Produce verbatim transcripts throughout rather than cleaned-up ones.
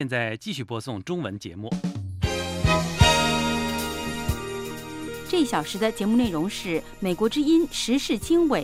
现在继续播送中文节目。 这一小时的节目内容是美国之音时事经纬。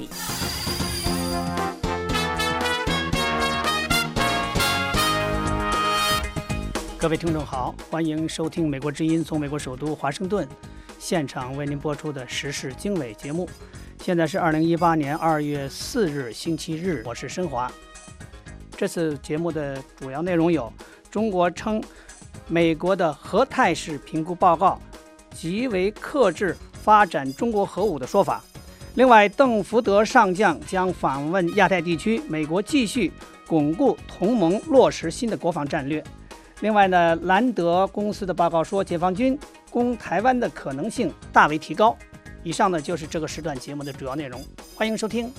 各位听众好，欢迎收听美国之音从美国首都华盛顿现场为您播出的时事经纬节目。现在是二零一八年二月四日星期日，我是申华。这次节目的主要内容有：中国称美国的核态势评估报告极为克制发展中国核武的说法。另外，邓福德上将将访问亚太地区，美国继续巩固同盟，落实新的国防战略。另外呢，兰德公司的报告说，解放军攻台湾的可能性大为提高。以上呢就是这个时段节目的主要内容，欢迎收听。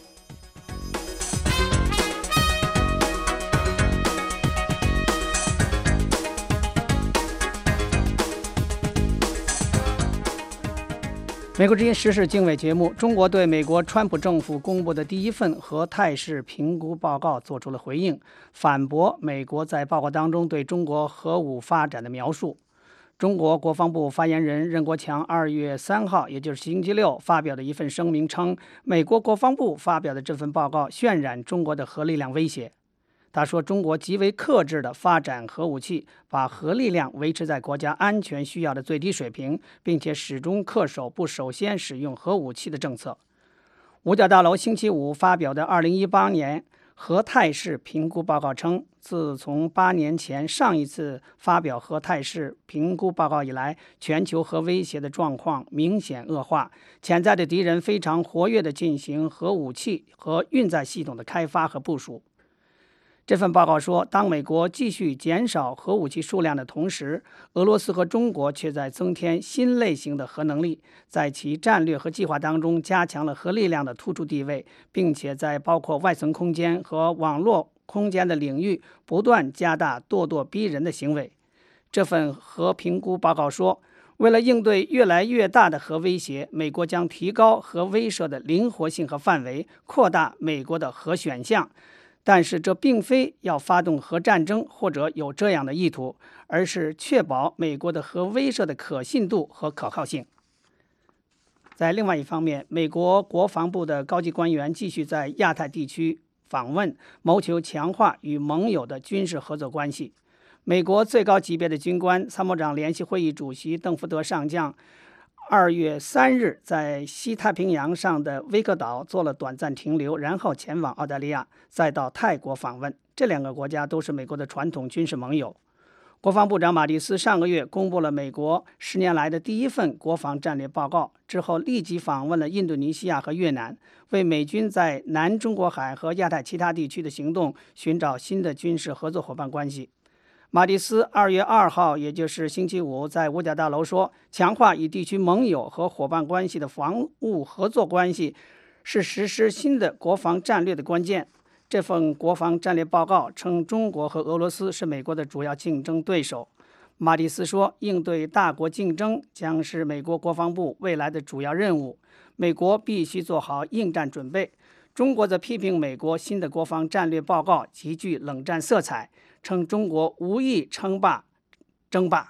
美国之音时事经纬节目，中国对美国川普政府公布的第一份核态势评估报告做出了回应，反驳美国在报告当中对中国核武发展的描述。中国国防部发言人任国强二月三号，也就是星期六发表的一份声明称，美国国防部发表的这份报告渲染中国的核力量威胁。他说，中国极为克制地发展核武器，把核力量维持在国家安全需要的最低水平，并且始终恪守不首先使用核武器的政策。五角大楼星期五发表的二零一八年核态势评估报告称，自从八年前上一次发表核态势评估报告以来，全球核威胁的状况明显恶化，潜在的敌人非常活跃地进行核武器和运载系统的开发和部署。这份报告说，当美国继续减少核武器数量的同时，俄罗斯和中国却在增添新类型的核能力，在其战略和计划当中加强了核力量的突出地位，并且在包括外层空间和网络空间的领域不断加大咄咄逼人的行为。这份核评估报告说，为了应对越来越大的核威胁，美国将提高核威慑的灵活性和范围，扩大美国的核选项。但是这并非要发动核战争或者有这样的意图，而是确保美国的核威慑的可信度和可靠性。在另外一方面，美国国防部的高级官员继续在亚太地区访问，谋求强化与盟友的军事合作关系。美国最高级别的军官参谋长联席会议主席邓福德上将二月三日在西太平洋上的威克岛做了短暂停留，然后前往澳大利亚，再到泰国访问。这两个国家都是美国的传统军事盟友。国防部长马蒂斯上个月公布了美国十年来的第一份国防战略报告，之后立即访问了印度尼西亚和越南，为美军在南中国海和亚太其他地区的行动寻找新的军事合作伙伴关系。马蒂斯二月二号，也就是星期五，在五角大楼说，强化与地区盟友和伙伴关系的防务合作关系是实施新的国防战略的关键。这份国防战略报告称，中国和俄罗斯是美国的主要竞争对手。马蒂斯说，应对大国竞争将是美国国防部未来的主要任务，美国必须做好应战准备。中国则批评美国新的国防战略报告极具冷战色彩，称中国无意称霸争霸。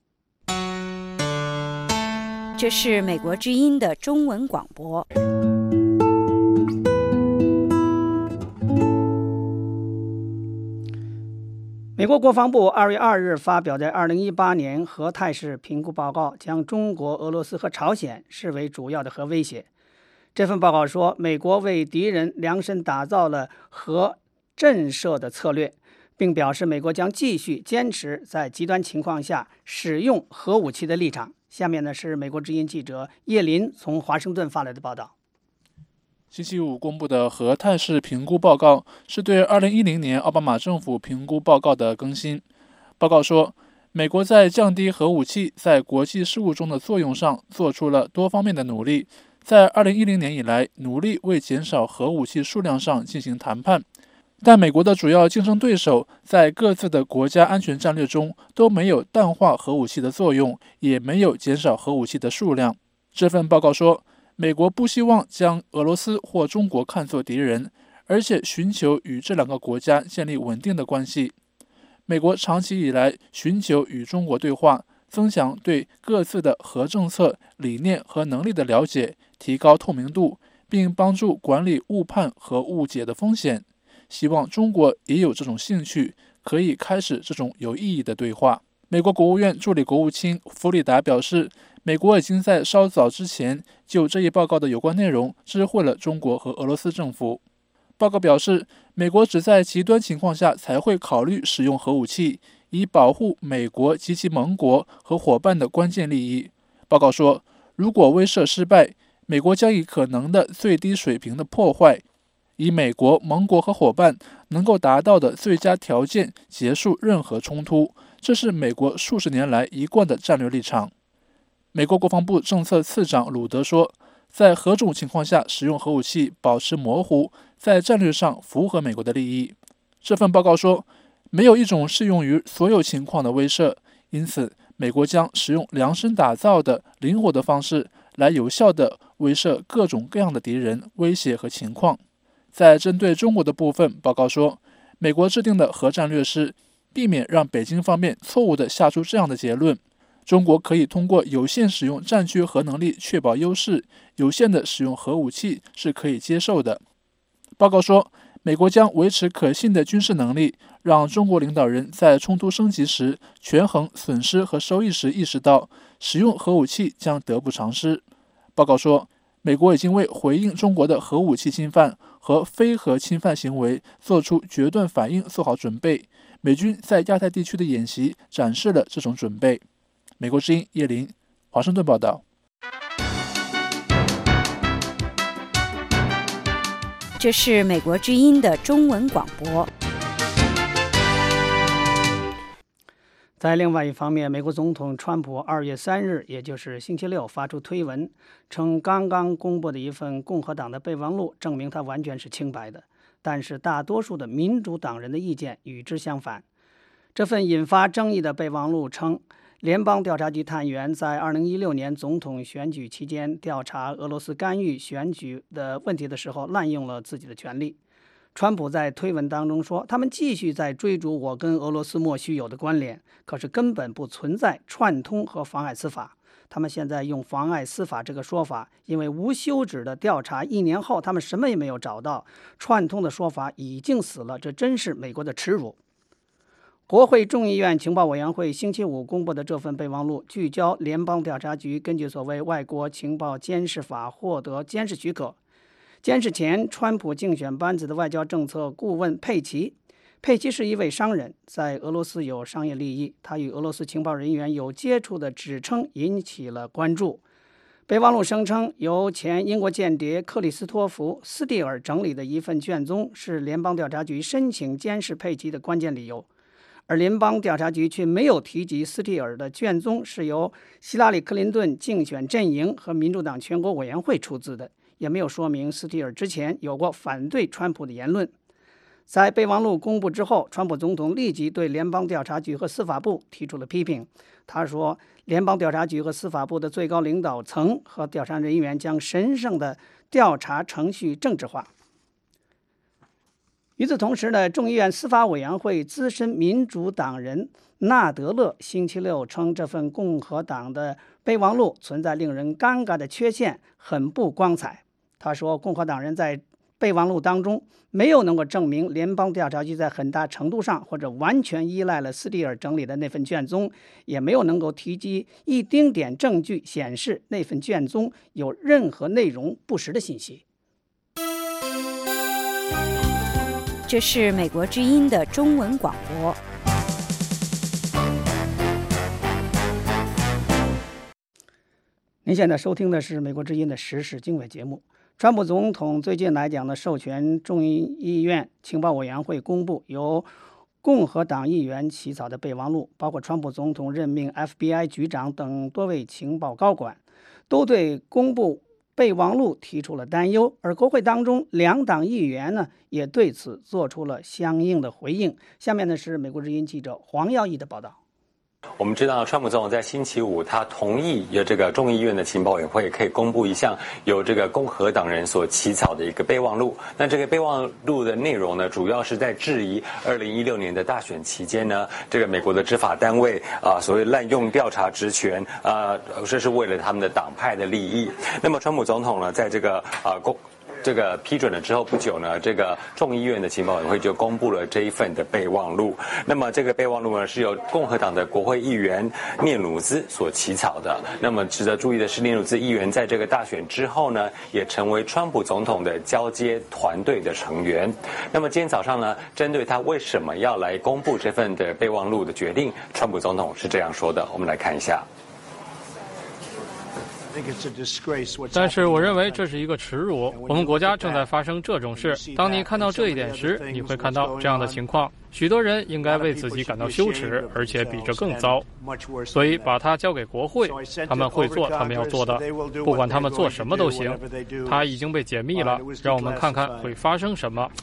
这是美国之音的中文广播。 美国国防部二月二日发表的二零一八年核态势评估报告，将中国、俄罗斯和朝鲜视为主要的核威胁。这份报告说，美国为敌人量身打造了核震慑的策略，并表示美国将继续坚持在极端情况下使用核武器的立场。下面呢是美国之音记者叶林从华盛顿发来的报道。 星期五公布的核态势评估报告是对二零一零年奥巴马政府评估报告的更新。报告说，美国在降低核武器在国际事务中的作用上做出了多方面的努力，在二零一零年以来努力为减少核武器数量上进行谈判，但美国的主要竞争对手在各自的国家安全战略中都没有淡化核武器的作用，也没有减少核武器的数量。这份报告说，美国不希望将俄罗斯或中国看作敌人，而且寻求与这两个国家建立稳定的关系。 美国长期以来寻求与中国对话，增强对各自的核政策、理念和能力的了解，提高透明度，并帮助管理误判和误解的风险。希望中国也有这种兴趣，可以开始这种有意义的对话。美国国务院助理国务卿弗里达表示，美国已经在稍早之前就这一报告的有关内容知会了中国和俄罗斯政府。报告表示，美国只在极端情况下才会考虑使用核武器，以保护美国及其盟国和伙伴的关键利益。报告说，如果威慑失败，美国将以可能的最低水平的破坏，以美国、盟国和伙伴能够达到的最佳条件结束任何冲突。这是美国数十年来一贯的战略立场。美国国防部政策次长鲁德说，在何种情况下使用核武器保持模糊，在战略上符合美国的利益。这份报告说，没有一种适用于所有情况的威慑，因此美国将使用量身打造的灵活的方式来有效地威慑各种各样的敌人、威胁和情况。在针对中国的部分，报告说，美国制定的核战略是避免让北京方面错误地下出这样的结论：中国可以通过有限使用战区核能力确保优势，有限的使用核武器是可以接受的。报告说，美国将维持可信的军事能力，让中国领导人在冲突升级时权衡损失和收益时意识到使用核武器将得不偿失。报告说，美国已经为回应中国的核武器侵犯和非核侵犯行为做出决断反应做好准备。美军在亚太地区的演习展示了这种准备。美国之音叶林，华盛顿报道。 这是美国之音的中文广播。 在另外一方面，美国总统川普二月三日，也就是星期六，发出推文，称刚刚公布的一份共和党的备忘录证明他完全是清白的，但是大多数的民主党人的意见与之相反。这份引发争议的备忘录称，联邦调查局探员在二零一六年总统选举期间调查俄罗斯干预选举的问题的时候滥用了自己的权利。川普在推文当中说，他们继续在追逐我跟俄罗斯莫须有的关联，可是根本不存在串通和妨碍司法。他们现在用妨碍司法这个说法，因为无休止的调查一年后他们什么也没有找到，串通的说法已经死了，这真是美国的耻辱。国会众议院情报委员会星期五公布的这份备忘录，聚焦联邦调查局根据所谓外国情报监视法获得监视许可。监视前，川普竞选班子的外交政策顾问佩奇，佩奇是一位商人，在俄罗斯有商业利益，他与俄罗斯情报人员有接触的指称引起了关注。备忘录声称，由前英国间谍克里斯托弗·斯蒂尔整理的一份卷宗是联邦调查局申请监视佩奇的关键理由。而联邦调查局却没有提及斯蒂尔的卷宗是由希拉里·克林顿竞选阵营和民主党全国委员会出资的，也没有说明斯蒂尔之前有过反对川普的言论。在备忘录公布之后，川普总统立即对联邦调查局和司法部提出了批评。他说，联邦调查局和司法部的最高领导层和调查人员将神圣的调查程序政治化。与此同时呢，众议院司法委员会资深民主党人纳德勒星期六称，这份共和党的备忘录存在令人尴尬的缺陷，很不光彩。他说，共和党人在备忘录当中没有能够证明联邦调查局在很大程度上或者完全依赖了斯蒂尔整理的那份卷宗，也没有能够提及一丁点证据显示那份卷宗有任何内容不实的信息。 这是美国之音的中文广播。 您现在收听的是美国之音的时事经纬节目。川普总统最近来讲呢，授权众议院情报委员会公布由共和党议员起草的备忘录，包括川普总统任命 F B I 局长等多位情报高管，都对公布备忘录提出了担忧，而国会当中两党议员呢也对此做出了相应的回应。下面呢是美国之音记者黄耀义的报道。 我们知道，川普总统在星期五他同意由这个众议院的情报委员会可以公布一项由这个共和党人所起草的一个备忘录。那这个备忘录的内容呢，主要是在质疑二零一六年的大选期间呢，这个美国的执法单位啊，所谓滥用调查职权啊，这是为了他们的党派的利益。那么，川普总统呢，在这个啊公。这个批准了之后不久呢，这个众议院的情报委员会就公布了这一份的备忘录。那么这个备忘录呢，是由共和党的国会议员聂鲁兹所起草的。那么值得注意的是，聂鲁兹议员在这个大选之后呢，也成为川普总统的交接团队的成员。那么今天早上呢，针对他为什么要来公布这份的备忘录的决定，川普总统是这样说的，我们来看一下。 但是我认为这是一个耻辱，我们国家正在发生这种事。当你看到这一点时，你会看到这样的情况。许多人应该为自己感到羞耻，而且比这更糟。所以把它交给国会，他们会做他们要做的，不管他们做什么都行。它已经被解密了，让我们看看会发生什么。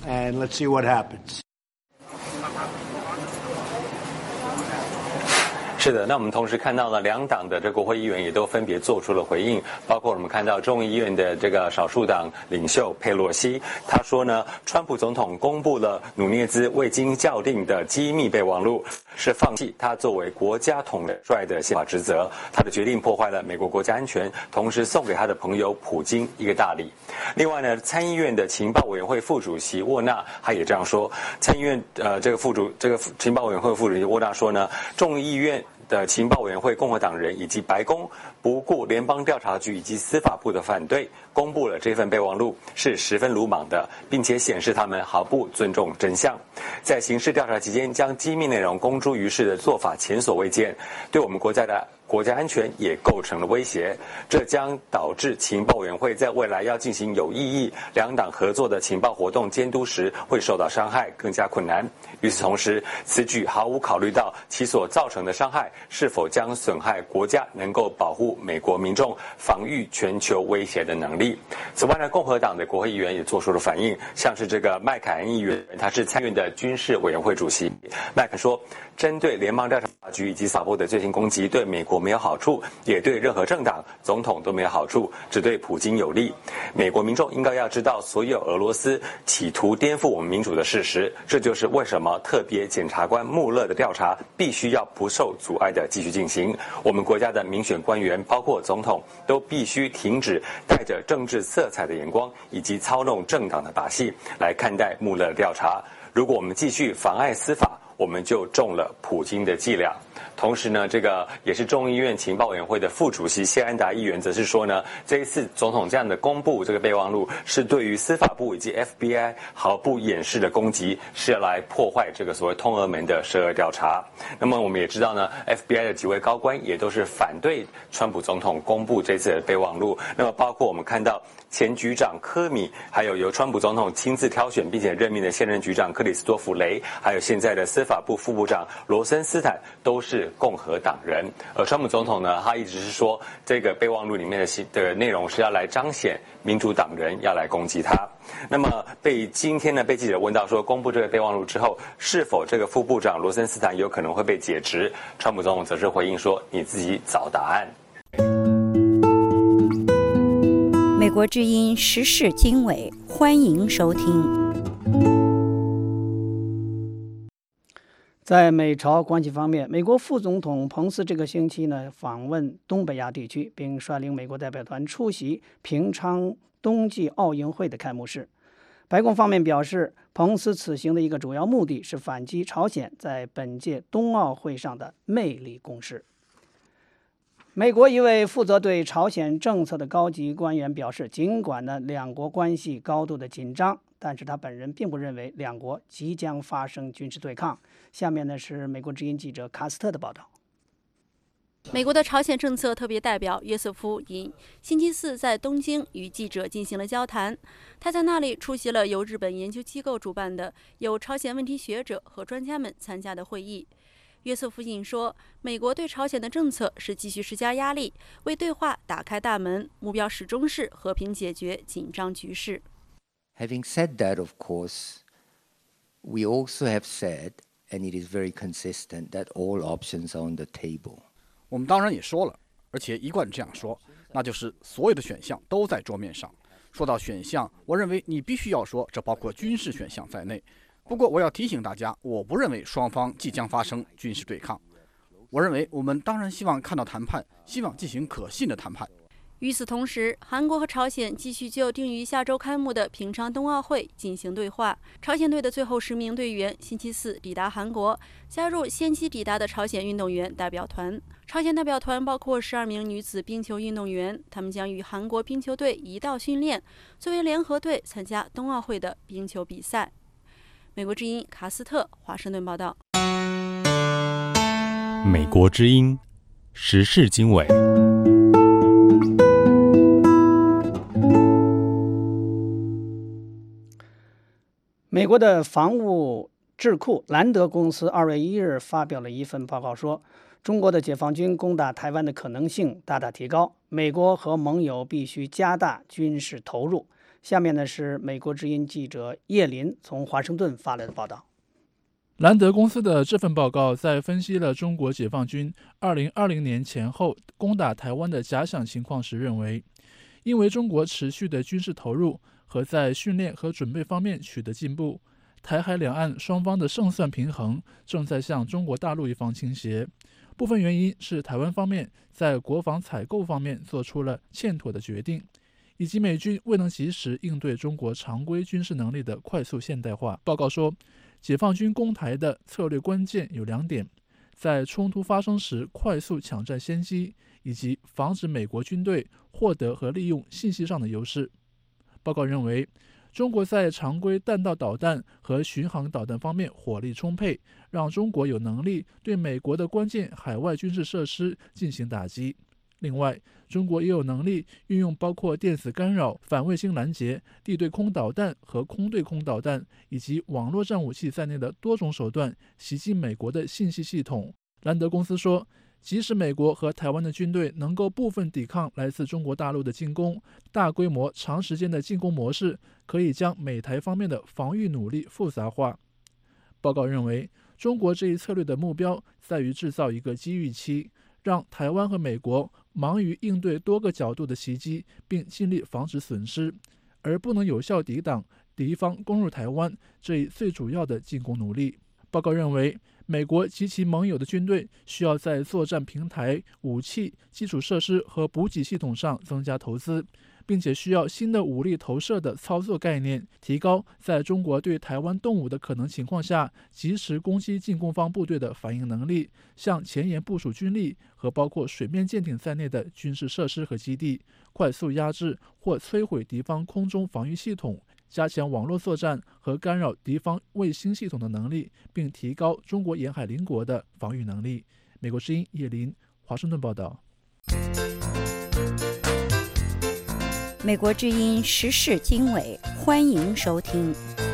是的，那我们同时看到了两党的这国会议员也都分别做出了回应，包括我们看到众议院的这个少数党领袖佩洛西，他说呢，川普总统公布了努涅兹未经校订的机密备忘录，是放弃他作为国家统帅的宪法职责，他的决定破坏了美国国家安全，同时送给他的朋友普京一个大礼。另外呢，参议院的情报委员会副主席沃纳他也这样说，参议院呃这个副主这个情报委员会副主席沃纳说呢，众议院的情报委员会共和党人以及白宫不顾联邦调查局以及司法部的反对，公布了这份备忘录，是十分鲁莽的，并且显示他们毫不尊重真相。在刑事调查期间将机密内容公诸于世的做法前所未见，对我们国家的国家安全也构成了威胁，这将导致情报委员会在未来要进行有意义两党合作的情报活动监督时会受到伤害，更加困难。与此同时，此举毫无考虑到其所造成的伤害是否将损害国家能够保护美国民众防御全球威胁的能力。此外呢，共和党的国会议员也做出了反应，像是这个麦凯恩议员，他是参议院的军事委员会主席。麦肯说，针对联邦调查局以及司法部的最新攻击对美国没有好处，也对任何政党、总统都没有好处，只对普京有利。美国民众应该要知道所有俄罗斯企图颠覆我们民主的事实，这就是为什么特别检察官穆勒的调查必须要不受阻碍地继续进行。我们国家的民选官员，包括总统，都必须停止带着政治色彩的眼光以及操弄政党的把戏来看待穆勒的调查。如果我们继续妨碍司法，我们就中了普京的伎俩。同时呢，这个也是众议院情报委员会的副主席谢安达议员则是说呢，这一次总统这样的公布这个备忘录，是对于司法部以及 F B I 毫不掩饰的攻击，是要来破坏这个所谓通俄门的涉俄调查。那么我们也知道呢 ，F B I 的几位高官也都是反对川普总统公布这次的备忘录。那么包括我们看到前局长科米，还有由川普总统亲自挑选并且任命的现任局长克里斯多弗雷，还有现在的司法部副部长罗森斯坦，都是共和党人。而川普总统呢，他一直是说这个备忘录里面的的内容是要来彰显民主党人要来攻击他。那么被今天呢被记者问到说，公布这个备忘录之后，是否这个副部长罗森斯坦有可能会被解职？川普总统则是回应说：“你自己找答案。” 美国之音时事经纬，欢迎收听。 在美朝关系方面，美国副总统彭斯这个星期呢访问东北亚地区，并率领美国代表团出席平昌冬季奥运会的开幕式。白宫方面表示，彭斯此行的一个主要目的是反击朝鲜在本届冬奥会上的魅力攻势。美国一位负责对朝鲜政策的高级官员表示，尽管呢两国关系高度的紧张，但是他本人并不认为两国即将发生军事对抗。下面呢是美国之音记者卡斯特的报道。 美国的朝鲜政策特别代表约瑟夫因星期四在东京与记者进行了交谈，他在那里出席了由日本研究机构主办的有朝鲜问题学者和专家们参加的会议。约瑟夫因说，美国对朝鲜的政策是继续施加压力，为对话打开大门，目标始终是和平解决紧张局势。 Having said that, of course, we also have said and it is very consistent that all options are on the table. 我们当然也说了，而且一贯这样说，那就是所有的选项都在桌面上。说到选项，我认为你必须要说这包括军事选项在内。不过我要提醒大家，我不认为双方即将发生军事对抗。我认为我们当然希望看到谈判，希望进行可信的谈判。 与此同时，韩国和朝鲜继续就定于下周开幕的平昌冬奥会进行对话。朝鲜队的最后十名队员星期四抵达韩国，加入先期抵达的朝鲜运动员代表团。朝鲜代表团包括十二名女子冰球运动员，他们将与韩国冰球队一道训练，作为联合队参加冬奥会的冰球比赛。美国之音卡斯特华盛顿报道。 美国之音时事经纬。 美国的防务智库兰德公司二月一日发表了一份报告说，中国的解放军攻打台湾的可能性大大提高，美国和盟友必须加大军事投入。下面呢是美国之音记者叶林从华盛顿发来的报道。 兰德公司的这份报告在分析了中国解放军二零二零年前后攻打台湾的假想情况时认为，因为中国持续的军事投入和在训练和准备方面取得进步，台海两岸双方的胜算平衡正在向中国大陆一方倾斜。部分原因是台湾方面在国防采购方面做出了欠妥的决定，以及美军未能及时应对中国常规军事能力的快速现代化。报告说，解放军攻台的策略关键有两点：在冲突发生时快速抢占先机，以及防止美国军队获得和利用信息上的优势。报告认为，中国在常规弹道导弹和巡航导弹方面火力充沛，让中国有能力对美国的关键海外军事设施进行打击。另外，中国也有能力运用包括电子干扰、反卫星拦截、地对空导弹和空对空导弹以及网络战武器在内的多种手段袭击美国的信息系统。兰德公司说，即使美国和台湾的军队能够部分抵抗来自中国大陆的进攻，大规模长时间的进攻模式可以将美台方面的防御努力复杂化。报告认为，中国这一策略的目标在于制造一个机遇期，让台湾和美国忙于应对多个角度的袭击，并尽力防止损失，而不能有效抵挡敌方攻入台湾这一最主要的进攻努力。报告认为，美国及其盟友的军队需要在作战平台、武器、基础设施和补给系统上增加投资，并且需要新的武力投射的操作概念，提高在中国对台湾动武的可能情况下及时攻击进攻方部队的反应能力，向前沿部署军力和包括水面舰艇在内的军事设施和基地，快速压制或摧毁敌方空中防御系统，加强网络作战和干扰敌方卫星系统的能力，并提高中国沿海邻国的防御能力。美国之音叶林，华盛顿报道。 美国之音时事经纬，欢迎收听。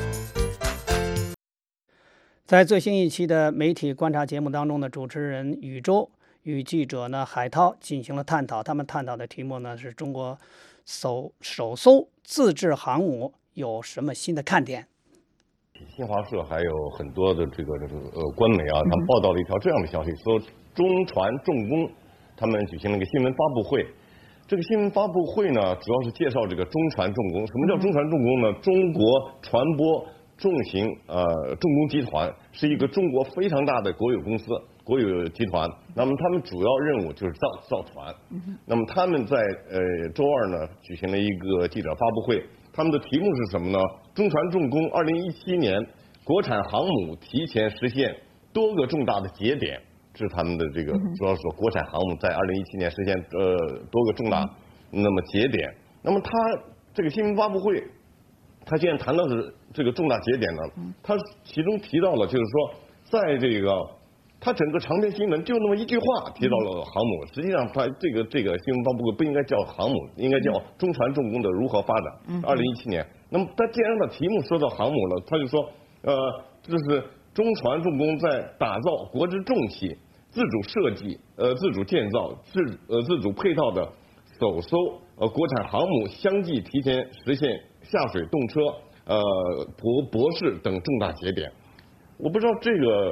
在最新一期的媒体观察节目当中呢，主持人宇宙与记者呢海涛进行了探讨，他们探讨的题目呢是中国首首艘自制航母有什么新的看点？ 新华社还有很多的这个这个呃官媒啊，他们报道了一条这样的消息，说中船重工他们举行了一个新闻发布会。这个新闻发布会呢，主要是介绍这个中船重工。什么叫中船重工呢？中国船舶重型呃重工集团是一个中国非常大的国有公司、国有集团。那么他们主要任务就是造造船。那么他们在呃周二呢举行了一个记者发布会，他们的题目是什么呢？中船重工二零一七年国产航母提前实现多个重大的节点。是他们的这个主要说国产航母在二零一七年实现呃多个重大那么节点。那么他这个新闻发布会，他既然谈到的这个重大节点呢，他其中提到了就是说，在这个他整个长篇新闻就那么一句话提到了航母，实际上他这个这个新闻发布会不应该叫航母，应该叫中船重工的如何发展。二零一七年，那么他既然把题目说到航母了，他就说呃这是中船重工在打造国之重器。自主设计、呃自主建造、自呃自主配套的首艘呃国产航母相继提前实现下水动车、呃博博士等重大节点。我不知道这个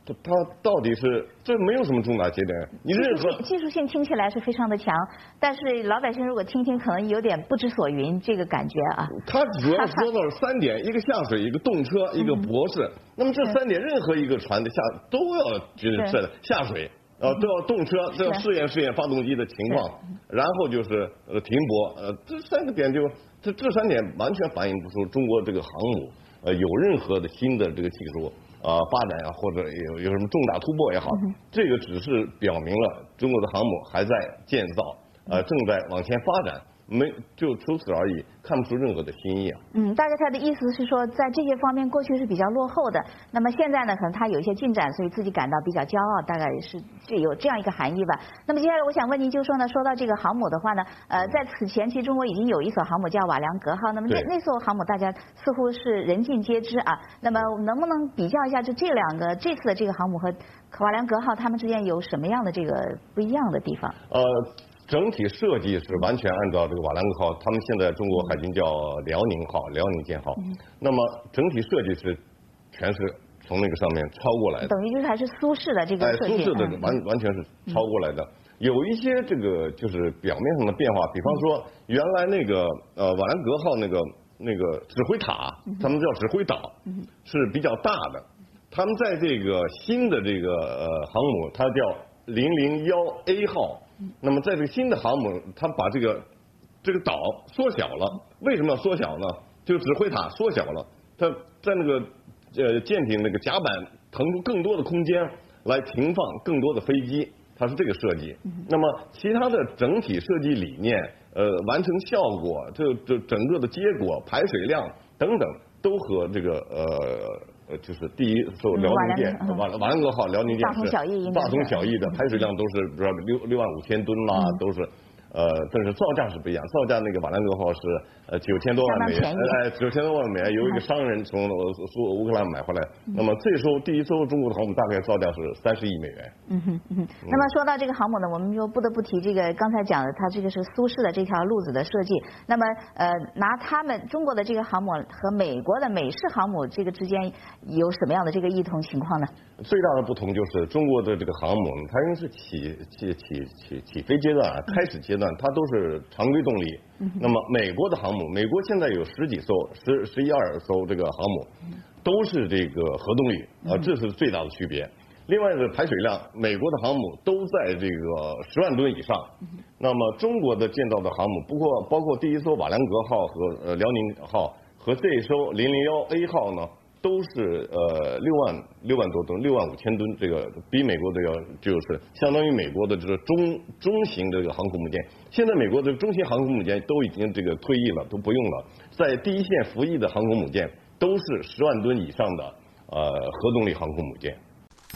它它到底是这没有什么重大节点，你任何技术性听起来是非常的强，但是老百姓如果听听，可能有点不知所云这个感觉啊。 它主要说到了三点，一个下水，一个动车，一个博士。那么这三点，任何一个船的下都要就是下水。呃，都要动车，都要试验试验发动机的情况，然后就是呃停泊，呃，这三个点就这这三点完全反映不出中国这个航母呃有任何的新的这个技术啊、呃、发展啊，或者有有什么重大突破也好，嗯、这个只是表明了中国的航母还在建造，呃，正在往前发展。没就除此而已，看不出任何的新意啊。 嗯，大概他的意思是说，在这些方面过去是比较落后的，那么现在呢，可能他有一些进展，所以自己感到比较骄傲，大概是这有这样一个含义吧。那么接下来我想问您，就是说呢，说到这个航母的话呢，呃，在此前其实中国已经有一艘航母叫瓦良格号，那么那那艘航母大家似乎是人尽皆知啊。那么能不能比较一下，就这两个这次的这个航母和瓦良格号，它们之间有什么样的这个不一样的地方？ 呃。整体设计是完全按照这个瓦良格号，他们现在中国海军叫辽宁号、辽宁舰号。嗯、那么整体设计是全是从那个上面抄过来的， 等于就是还是苏式的这个设计。 哎，苏式的完、嗯、完全是抄过来的。嗯、有一些这个就是表面上的变化，比方说原来那个呃瓦良格号那个那个指挥塔，嗯、他们叫指挥岛，嗯、是比较大的。他们在这个新的这个呃航母，它叫零零幺 A 号。那么在这个新的航母，它把这个这个岛缩小了。为什么要缩小呢？就指挥塔缩小了，它在那个呃舰艇那个甲板腾出更多的空间来停放更多的飞机，它是这个设计。那么其他的整体设计理念，呃，完成效果，这这整个的结果、排水量等等，都和这个呃。呃，就是第一艘辽宁舰，瓦瓦良格号辽宁舰是大同小异的，排水量都是不知道六六万五千吨啦，都是。呃，但是造价是不一样，造价那个瓦良格号是呃九千多万美元，哎九千多万美元，由一个商人从苏乌克兰买回来。那么这艘第一艘中国的航母大概造价是三十亿美元。 嗯哼嗯哼。那么说到这个航母呢，我们就不得不提这个刚才讲的，它这个是苏式的这条路子的设计。那么呃，拿他们中国的这个航母和美国的美式航母这个之间有什么样的这个异同情况呢？ 最大的不同就是中国的这个航母，它因为是起起起起起飞阶段啊，开始阶段。它都是常规动力。那么美国的航母，美国现在有十几艘、十十一二艘这个航母，都是这个核动力啊，这是最大的区别。另外的排水量，美国的航母都在这个十万吨以上。那么中国的建造的航母，不过包括第一艘瓦良格号和呃辽宁号和这一艘零零幺 A 号呢。都是呃六万六万多吨，六万五千吨，这个比美国的要就是相当于美国的这个中中型的这个航空母舰。现在美国的中型航空母舰都已经这个退役了，都不用了，在第一线服役的航空母舰都是十万吨以上的呃核动力航空母舰。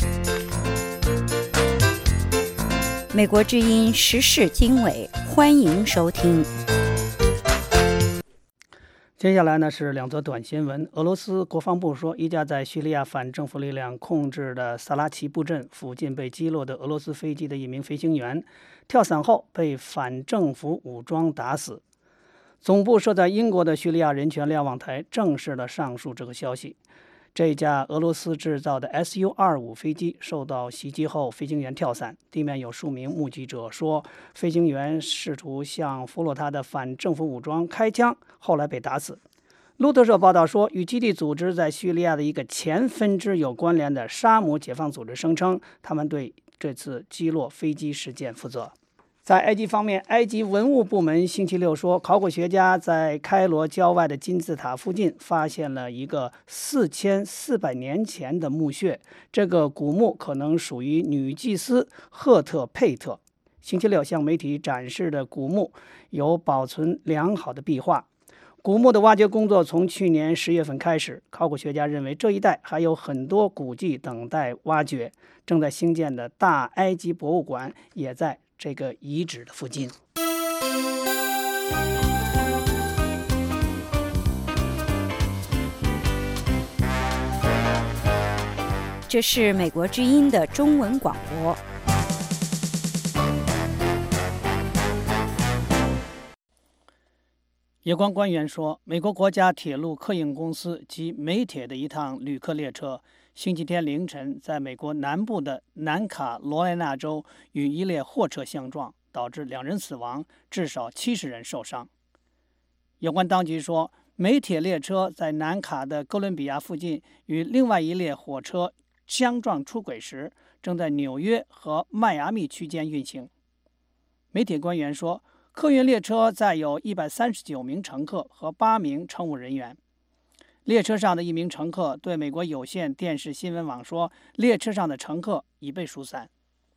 美国之音时事经纬，欢迎收听。 接下来呢是两则短新闻。俄罗斯国防部说，一架在叙利亚反政府力量控制的萨拉奇布镇附近被击落的俄罗斯飞机的一名飞行员跳伞后被反政府武装打死。总部设在英国的叙利亚人权瞭望台证实了上述这个消息。这架俄罗斯制造的 S U 二十五 飞机受到袭击后，飞行员跳伞。地面有数名目击者说，飞行员试图向弗洛他的反政府武装开枪，后来被打死。路透社报道说，与基地组织在叙利亚的一个前分支有关联的沙姆解放组织声称，他们对这次击落飞机事件负责。在埃及方面，埃及文物部门星期六说，考古学家在开罗郊外的金字塔附近发现了一个四千四百年前的墓穴，这个古墓可能属于女祭司赫特佩特。星期六向媒体展示的古墓有保存良好的壁画。古墓的挖掘工作从去年十月份开始，考古学家认为这一带还有很多古迹等待挖掘。正在兴建的大埃及博物馆也在这个遗址的附近。 这是美国之音的中文广播。 有关官员说，美国国家铁路客运公司及美铁的一趟旅客列车星期天凌晨在美国南部的南卡罗来纳州与一列货车相撞，导致两人死亡，至少七十人受伤。有关当局说，美铁列车在南卡的哥伦比亚附近与另外一列火车相撞出轨时，正在纽约和迈阿密区间运行。美铁官员说，客运列车载有一百三十九名乘客和八名乘务人员。列车上的一名乘客对美国有线电视新闻网说，列车上的乘客已被疏散。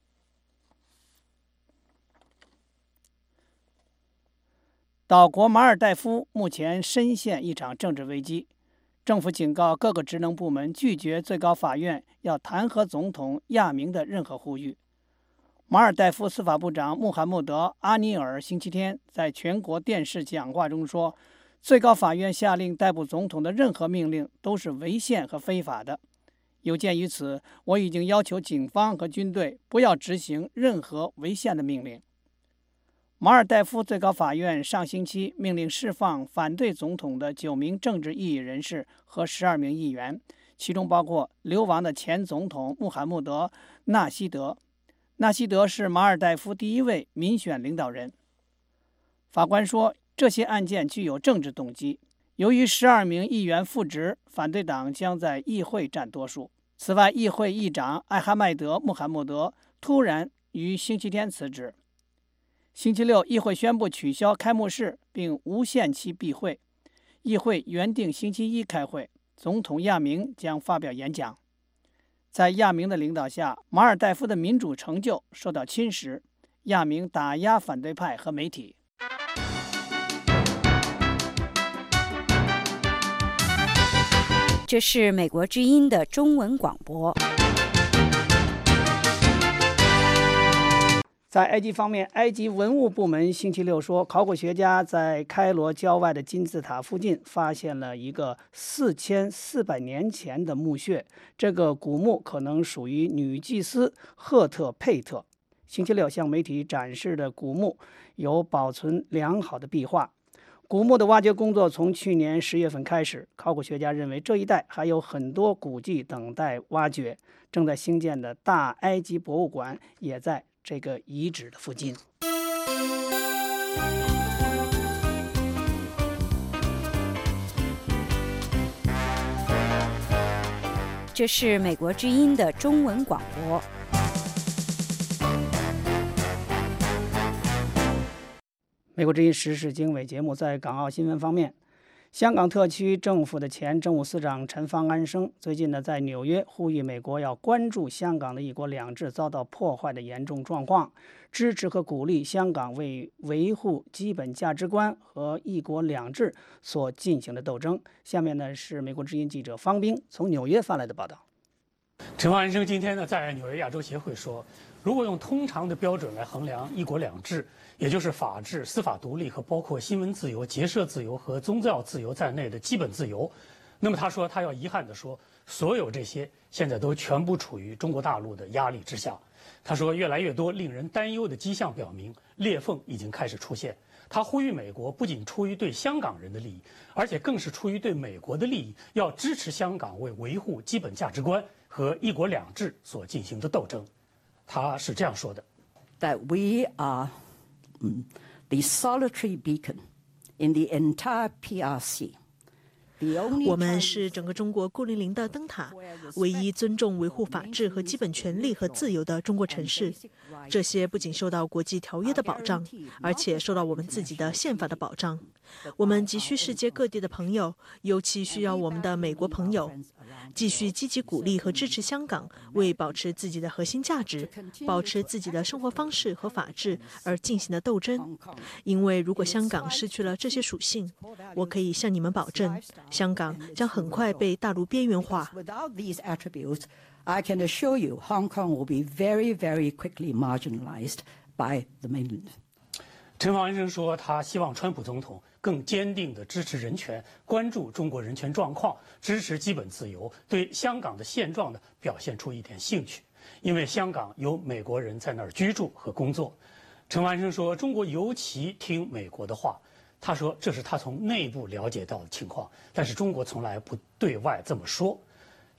岛国马尔代夫目前深陷一场政治危机，政府警告各个职能部门拒绝最高法院要弹劾总统亚明的任何呼吁。马尔代夫司法部长穆罕默德·阿尼尔星期天在全国电视讲话中说，最高法院下令逮捕总统的任何命令都是违宪和非法的。有鉴于此，我已经要求警方和军队不要执行任何违宪的命令。马尔代夫最高法院上星期命令释放反对总统的九名政治异议人士和十二名议员，其中包括流亡的前总统穆罕默德·纳希德。纳希德是马尔代夫第一位民选领导人。法官说，这些案件具有政治动机。由于十二名议员复职，反对党将在议会占多数。此外，议会议长艾哈迈德·穆罕默德突然于星期天辞职。星期六，议会宣布取消开幕式并无限期闭会。议会原定星期一开会，总统亚明将发表演讲。在亚明的领导下，马尔代夫的民主成就受到侵蚀。亚明打压反对派和媒体。 这是美国之音的中文广播。 在埃及方面，埃及文物部门星期六说，考古学家在开罗郊外的金字塔附近发现了一个四千四百年前的墓穴，这个古墓可能属于女祭司赫特佩特。星期六向媒体展示的古墓有保存良好的壁画。古墓的挖掘工作从去年十月份开始，考古学家认为这一带还有很多古迹等待挖掘。正在兴建的大埃及博物馆也在这个遗址的附近。 这是美国之音的中文广播。 美国之音时事经纬节目在港澳新闻方面，香港特区政府的前政务司长陈方安生最近呢在纽约呼吁美国要关注香港的一国两制遭到破坏的严重状况，支持和鼓励香港为维护基本价值观和一国两制所进行的斗争。下面呢是美国之音记者方冰从纽约发来的报道。 陈方安生今天呢在纽约亚洲协会说，如果用通常的标准来衡量一国两制，也就是法治、司法独立和包括新闻自由、结社自由和宗教自由在内的基本自由，那么他说他要遗憾地说，所有这些现在都全部处于中国大陆的压力之下。他说，越来越多令人担忧的迹象表明，裂缝已经开始出现。他呼吁美国不仅出于对香港人的利益，而且更是出于对美国的利益，要支持香港为维护基本价值观和一国两制所进行的斗争。他是这样说的 ：That we are the solitary beacon in the entire P R C。 我们是整个中国孤零零的灯塔，唯一尊重维护法治和基本权利和自由的中国城市。这些不仅受到国际条约的保障，而且受到我们自己的宪法的保障。我们急需世界各地的朋友，尤其需要我们的美国朋友，继续积极鼓励和支持香港为保持自己的核心价值、保持自己的生活方式和法治而进行的斗争。因为如果香港失去了这些属性，我可以向你们保证，香港将很快被大陆边缘化。 Without these attributes, I can assure you, Hong Kong will be very, very quickly marginalized by the mainland. 陈方安生说，他希望川普总统更坚定地支持人权，关注中国人权状况，支持基本自由，对香港的现状呢表现出一点兴趣，因为香港有美国人在那儿居住和工作。陈方安生说，中国尤其听美国的话。他说，这是他从内部了解到的情况，但是中国从来不对外这么说。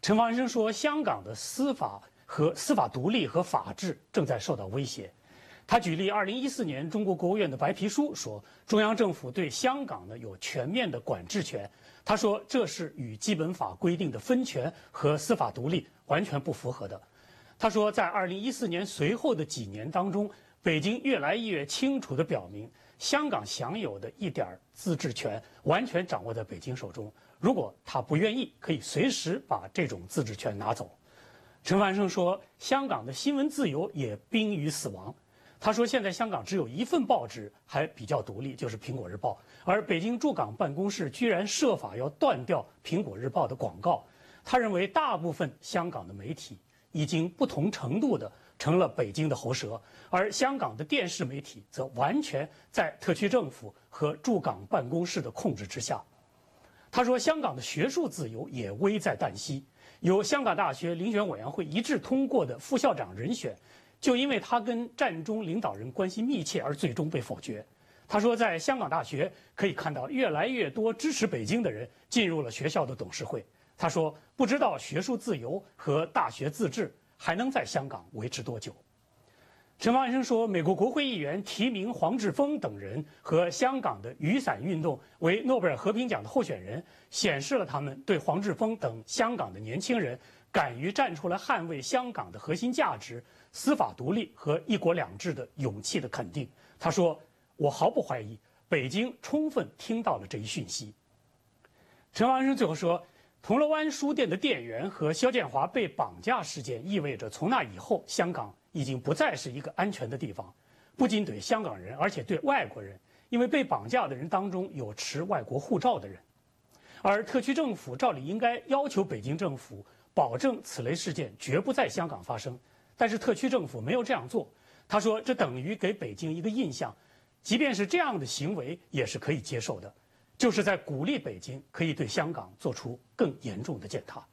陈方安生说，香港的司法和司法独立和法治正在受到威胁。他举例，二零一四年中国国务院的白皮书说，中央政府对香港呢有全面的管制权。他说，这是与基本法规定的分权和司法独立完全不符合的。他说，在二零一四年随后的几年当中，北京越来越清楚地表明，香港享有的一点自治权完全掌握在北京手中。如果他不愿意，可以随时把这种自治权拿走。陈方安生说，香港的新闻自由也濒于死亡。他说，现在香港只有一份报纸还比较独立，就是《苹果日报》，而北京驻港办公室居然设法要断掉《苹果日报》的广告。他认为，大部分香港的媒体已经不同程度地成了北京的喉舌，而香港的电视媒体则完全在特区政府和驻港办公室的控制之下。他说，香港的学术自由也危在旦夕。由香港大学遴选委员会一致通过的副校长人选，就因为他跟战中领导人关系密切而最终被否决。他说，在香港大学可以看到越来越多支持北京的人进入了学校的董事会。他说，不知道学术自由和大学自治还能在香港维持多久。陈方安生说，美国国会议员提名黄志峰等人和香港的雨伞运动为诺贝尔和平奖的候选人，显示了他们对黄志峰等香港的年轻人敢于站出来捍卫香港的核心价值、司法独立和一国两制的勇气的肯定。他说，我毫不怀疑，北京充分听到了这一讯息。陈方安生最后说，铜锣湾书店的店员和肖建华被绑架事件意味着，从那以后，香港已经不再是一个安全的地方，不仅对香港人，而且对外国人，因为被绑架的人当中有持外国护照的人。而特区政府照理应该要求北京政府保证此类事件绝不在香港发生，但是特区政府没有这样做。他说，这等于给北京一个印象，即便是这样的行为也是可以接受的，就是在鼓励北京可以对香港做出更严重的践踏。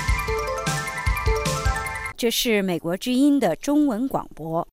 这是美国之音的中文广播。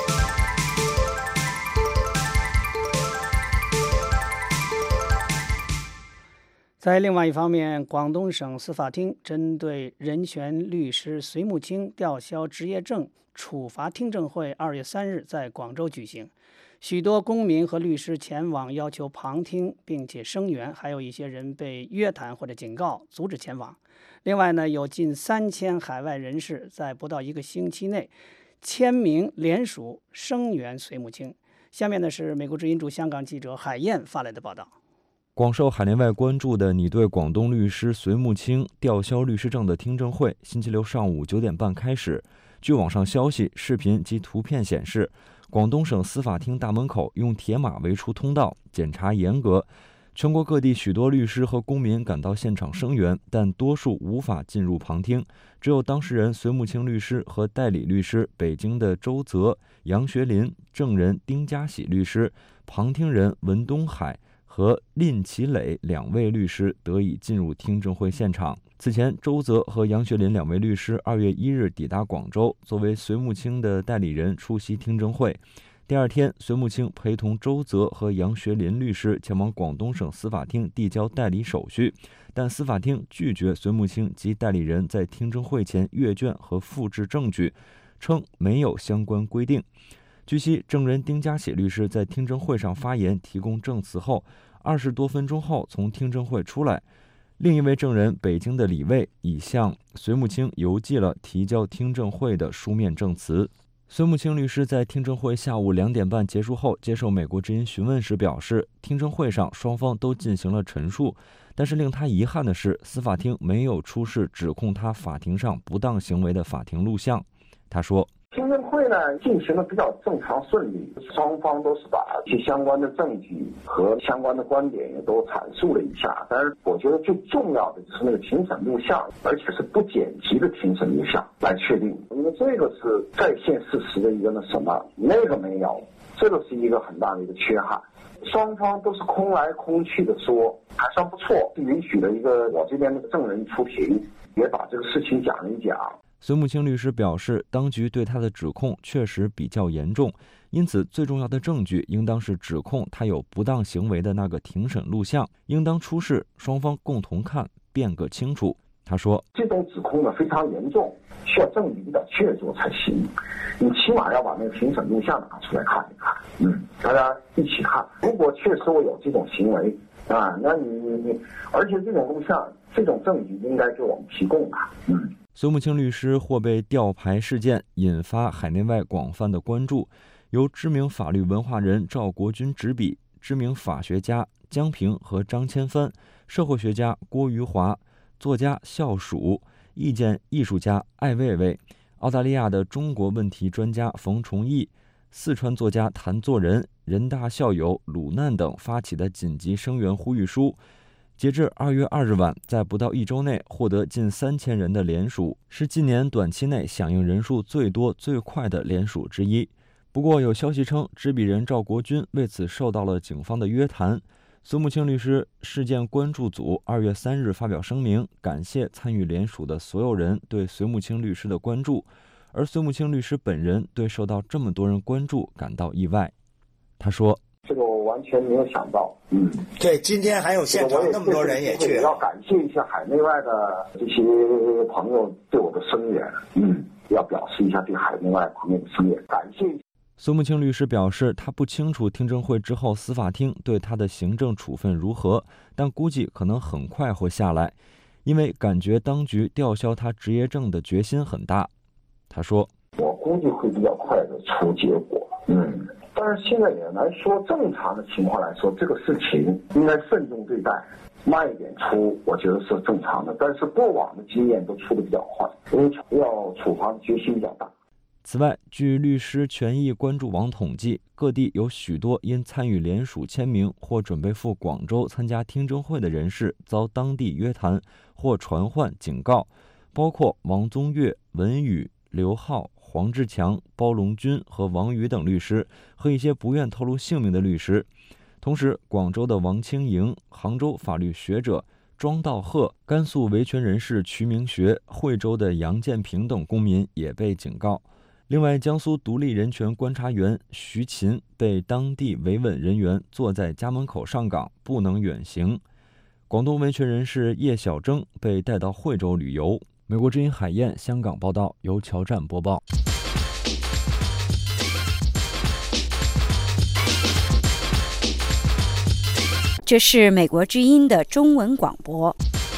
在另外一方面，广东省司法厅针对人权律师隋木青吊销执业证处罚听证会二月三日在广州举行，许多公民和律师前往要求旁听并且声援，还有一些人被约谈或者警告阻止前往。另外呢，有近三千海外人士在不到一个星期内签名联署声援隋木青。下面呢是美国之音驻香港记者海燕发来的报道。 广受海内外关注的拟对广东律师隋木青吊销律师证的听证会，星期六上午九点半开始。据网上消息、视频及图片显示，广东省司法厅大门口用铁马围出通道，检查严格。全国各地许多律师和公民赶到现场声援，但多数无法进入旁听。只有当事人隋木青律师和代理律师北京的周泽、杨学林、证人丁家喜律师、旁听人文东海和蔺其磊两位律师得以进入听证会现场。此前，周泽和杨学林两位律师二月一日抵达广州，作为隋木青的代理人出席听证会。第二天，隋木青陪同周泽和杨学林律师前往广东省司法厅递交代理手续，但司法厅拒绝隋木青及代理人在听证会前阅卷和复制证据，称没有相关规定。据悉，证人丁家喜律师在听证会上发言提供证词后，二十多分钟后从听证会出来。另一位证人北京的李卫已向隋木青邮寄了提交听证会的书面证词。隋木青律师在听证会下午两点半结束后接受美国之音询问时表示，听证会上双方都进行了陈述，但是令他遗憾的是，司法厅没有出示指控他法庭上不当行为的法庭录像。他说， 听证会呢进行的比较正常顺利，双方都是把一些相关的证据和相关的观点也都阐述了一下。但是我觉得最重要的就是那个庭审录像，而且是不剪辑的庭审录像来确定，因为这个是再现事实的一个那什么，那个没有，这个是一个很大的一个缺憾。双方都是空来空去的说，还算不错，允许了一个我这边那个证人出庭，也把这个事情讲一讲。 隋木青律师表示，当局对他的指控确实比较严重，因此最重要的证据应当是指控他有不当行为的那个庭审录像，应当出示，双方共同看，辩个清楚。 他说：“ 这种指控呢非常严重，需要证据比较确凿才行。你起码要把那个庭审录像拿出来看一看，嗯，大家一起看。如果确实我有这种行为啊，那你你你，而且这种录像、这种证据应该给我们提供的。”嗯。 孙木青律师或被吊牌事件引发海内外广泛的关注，由知名法律文化人赵国军执笔，知名法学家江平和张千帆，社会学家郭余华，作家肖曙，意见艺术家艾未未，澳大利亚的中国问题专家冯崇义，四川作家谭作人，人大校友鲁难等发起的紧急声援呼吁书，截至二月二日晚，在不到一周内获得近三千人的联署，是今年短期内响应人数最多最快的联署之一。不过有消息称，执笔人赵国军为此受到了警方的约谈。孙木青律师事件关注组二月三日发表声明，感谢参与联署的所有人对孙木青律师的关注，而孙木青律师本人对受到这么多人关注感到意外。他说：“ 这个我完全没有想到，嗯， 对，今天还有现场那么多人也去， 要感谢一下海内外的这些朋友对我的声援，嗯，要表示一下对海内外朋友的声援，感谢。” 孙木青律师表示，他不清楚听证会之后司法厅对他的行政处分如何，但估计可能很快会下来，因为感觉当局吊销他执业证的决心很大。他说：“ 我估计会比较快的出结果，嗯，但是现在也来说，正常的情况来说，这个事情应该慎重对待，慢一点出，我觉得是正常的。但是过往的经验都出的比较快，因为要处罚的决心比较大。” 此外，据律师权益关注网统计，各地有许多因参与联署签名或准备赴广州参加听证会的人士遭当地约谈或传唤警告，包括王宗岳、文宇、刘浩、黄志强、包龙军和王宇等律师和一些不愿透露姓名的律师。同时，广州的王清莹、杭州法律学者庄道鹤、甘肃维权人士瞿明学、惠州的杨建平等公民也被警告。另外，江苏独立人权观察员徐勤被当地维稳人员坐在家门口上岗，不能远行。广东维权人士叶小征被带到惠州旅游。美国之音海燕香港报道，由乔战播报。 这是美国之音的中文广播。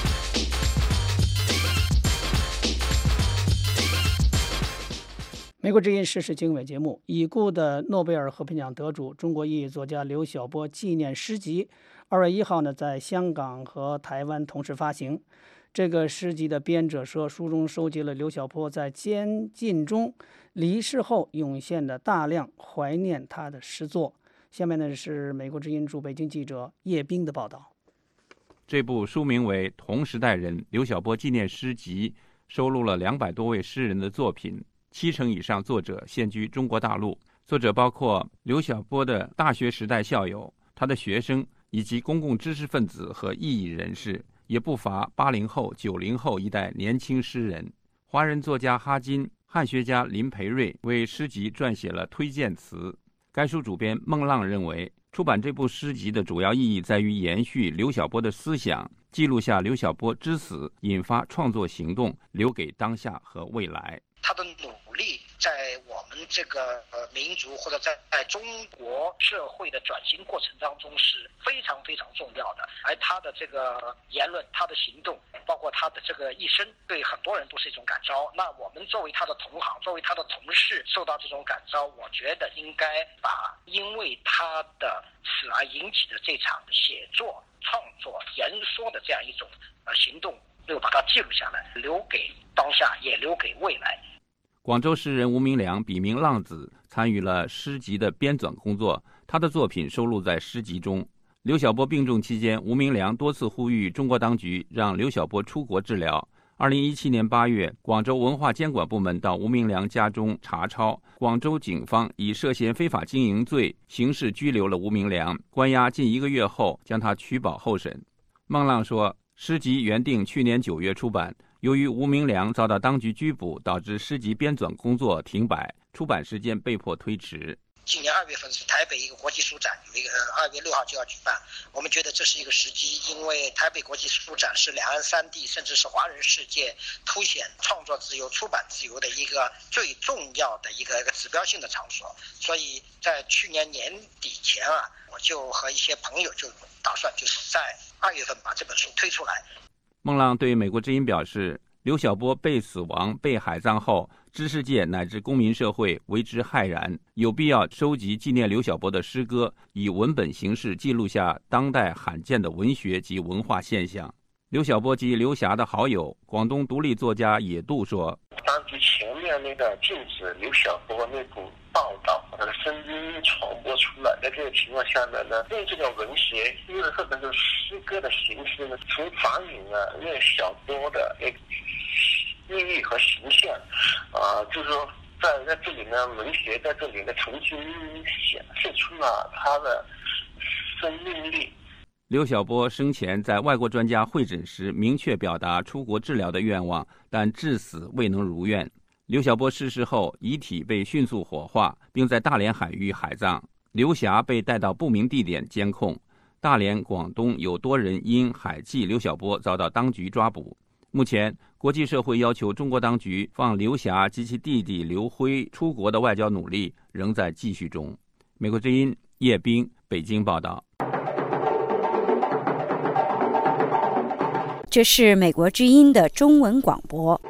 美国之音时事经纬节目，已故的诺贝尔和平奖得主、中国意义作家刘晓波纪念诗集，二月一号呢，在香港和台湾同时发行。这个诗集的编者说，书中收集了刘晓波在监禁中离世后涌现的大量怀念他的诗作。下面呢是美国之音驻北京记者叶冰的报道。 这部书名为《同时代人刘晓波纪念诗集》，收录了两百多位诗人的作品。七成以上作者现居中国大陆，作者包括刘晓波的大学时代校友、他的学生以及公共知识分子和异议人士，也不乏八零后、九零后一代年轻诗人。华人作家哈金、汉学家林培瑞为诗集撰写了推荐词。该书主编孟浪认为，出版这部诗集的主要意义在于延续刘晓波的思想，记录下刘晓波之死引发创作行动，留给当下和未来。 他的努力在我们这个呃民族或者在在中国社会的转型过程当中是非常非常重要的，而他的这个言论、他的行动，包括他的这个一生，对很多人都是一种感召。那我们作为他的同行，作为他的同事，受到这种感召，我觉得应该把因为他的死而引起的这场写作、创作、言说的这样一种呃行动，又把它记录下来，留给当下，也留给未来。 广州诗人吴明良笔名浪子，参与了诗集的编纂工作，他的作品收录在诗集中。刘晓波病重期间，吴明良多次呼吁中国当局让刘晓波出国治疗。二零一七年八月，广州文化监管部门到吴明良家中查抄，广州警方以涉嫌非法经营罪刑事拘留了吴明良，关押近一个月后将他取保候审。孟浪说，诗集原定去年九月出版，由于吴明良遭到当局拘捕，导致诗集编纂工作停摆，出版时间被迫推迟。 今年二月份是台北一个国际书展，有一个二月六号就要举办。我们觉得这是一个时机，因为台北国际书展是两岸三地甚至是华人世界凸显创作自由、出版自由的一个最重要的一个一个指标性的场所。所以在去年年底前啊，我就和一些朋友就打算就是在二月份把这本书推出来。 孟浪对美国之音表示，刘晓波被死亡、被海葬后，知识界乃至公民社会为之骇然，有必要收集纪念刘晓波的诗歌，以文本形式记录下当代罕见的文学及文化现象。刘晓波及刘霞的好友广东独立作家野渡说， 当局前面那个禁止刘晓波那部报道，他的声音传播出来，在这个情况下面呢，对这个文学，因为特别是诗歌的形式呢，从反映了那小波的那个意义和形象，啊、呃，就是说在在这里呢，文学在这里呢重新显示出了它的生命力。 刘晓波生前在外国专家会诊时明确表达出国治疗的愿望，但至死未能如愿。刘晓波逝世后，遗体被迅速火化，并在大连海域海葬。刘霞被带到不明地点监控。大连、广东有多人因海祭刘晓波遭到当局抓捕。目前，国际社会要求中国当局放刘霞及其弟弟刘辉出国的外交努力仍在继续中。美国之音叶冰北京报道。 这是美国之音的中文广播。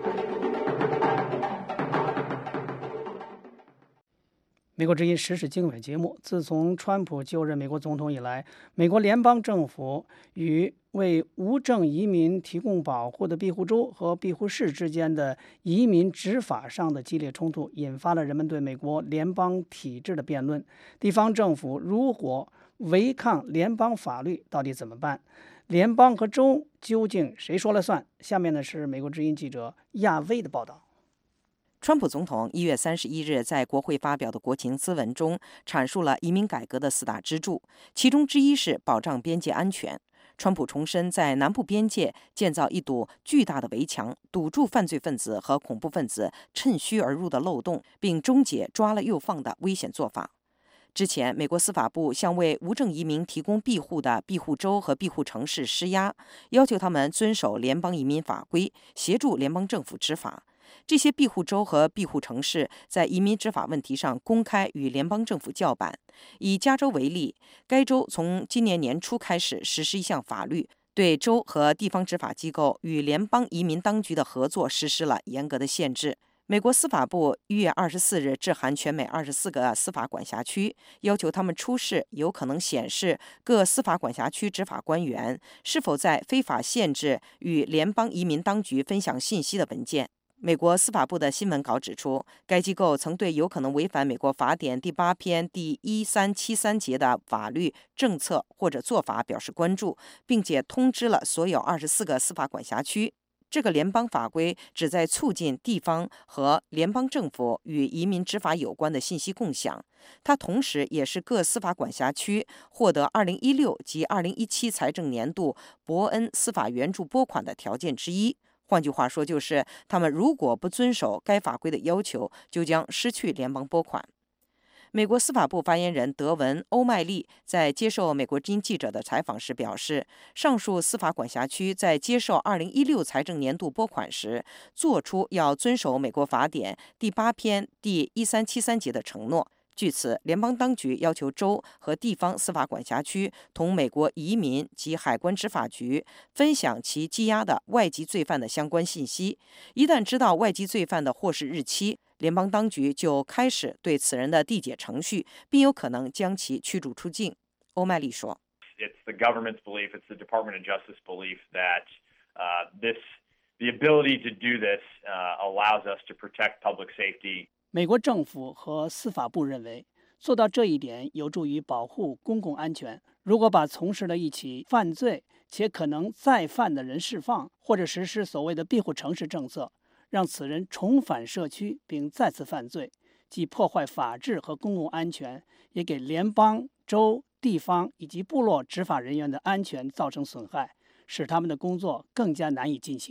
美国之音时事经纬节目，自从川普就任美国总统以来，美国联邦政府与为无证移民提供保护的庇护州和庇护市之间的移民执法上的激烈冲突，引发了人们对美国联邦体制的辩论。地方政府如果违抗联邦法律，到底怎么办？联邦和州究竟谁说了算？下面呢是美国之音记者亚威的报道。 川普总统一月三十一日在国会发表的国情咨文中，阐述了移民改革的四大支柱，其中之一是保障边界安全。川普重申在南部边界建造一堵巨大的围墙，堵住犯罪分子和恐怖分子趁虚而入的漏洞，并终结抓了又放的危险做法。之前，美国司法部向为无证移民提供庇护的庇护州和庇护城市施压，要求他们遵守联邦移民法规，协助联邦政府执法。这些庇护州和庇护城市在移民执法问题上公开与联邦政府叫板。以加州为例，该州从今年年初开始实施一项法律，对州和地方执法机构与联邦移民当局的合作实施了严格的限制。美国司法部一月二十四日致函全美二十四个司法管辖区，要求他们出示有可能显示各司法管辖区执法官员是否在非法限制与联邦移民当局分享信息的文件。美国司法部的新闻稿指出，该机构曾对有可能违反美国法典第八篇第一三七三节的法律、政策或者做法表示关注，并且通知了所有二十四个司法管辖区。这个联邦法规旨在促进地方和联邦政府与移民执法有关的信息共享，它同时也是各司法管辖区获得二零一六及二零一七财政年度伯恩司法援助拨款的条件之一。换句话说，就是他们如果不遵守该法规的要求，就将失去联邦拨款。美国司法部发言人德文·欧麦利在接受美国之音记者的采访时表示，上述司法管辖区在接受二零一六财政年度拨款时，做出要遵守美国法典第八篇第一三七三节的承诺。据此，联邦当局要求州和地方司法管辖区同美国移民及海关执法局分享其羁押的外籍罪犯的相关信息。一旦知道外籍罪犯的获释日期，联邦当局就开始对此人的递解程序，并有可能将其驱逐出境。欧麦利说 ：“It's the government's belief, it's the Department of Justice belief that uh, this, the ability to do this uh, allows us to protect public safety.” 美国政府和司法部认为，做到这一点有助于保护公共安全。如果把从事了一起犯罪且可能再犯的人释放，或者实施所谓的庇护城市政策，让此人重返社区并再次犯罪，既破坏法治和公共安全，也给联邦、州、地方以及部落执法人员的安全造成损害，使他们的工作更加难以进行。